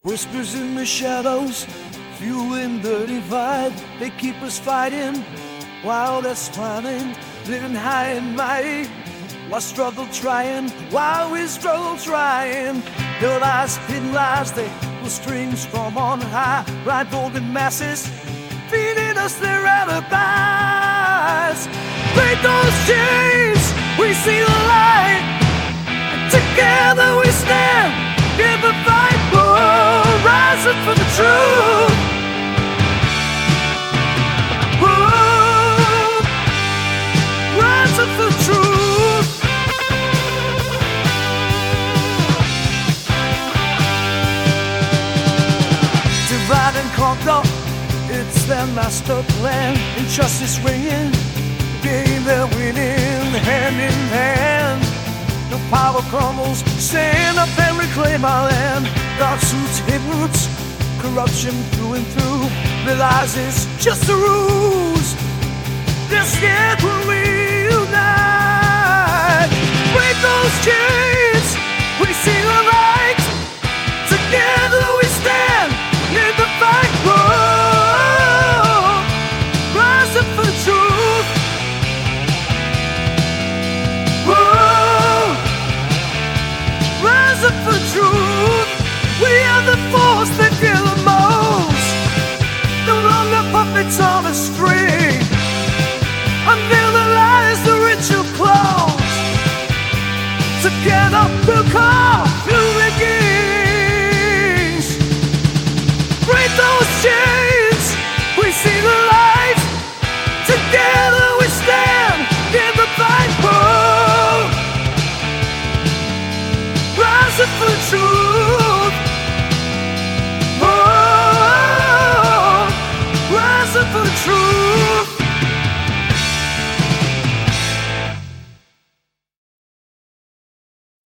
Whispers in the shadows, fueling the divide. They keep us fighting while they're smiling, living high and mighty while struggle trying, while we struggle trying. Their lies, hidden lies, they pull strings from on high. Blindfolded masses, feeding us their alibis. Break those chains, we see the light, and together we stand, give a fight. Whoa, rising for the truth. Whoa, rising for the truth. Divide and conquer, it's their master plan. Injustice ringing, game they're winning, hand in hand. The power crumbles, stand up and reclaim our land. Dark suits, hidden roots, corruption through and through. Realize it's just a ruse. They're scared when we unite. Break those chains, we see the light.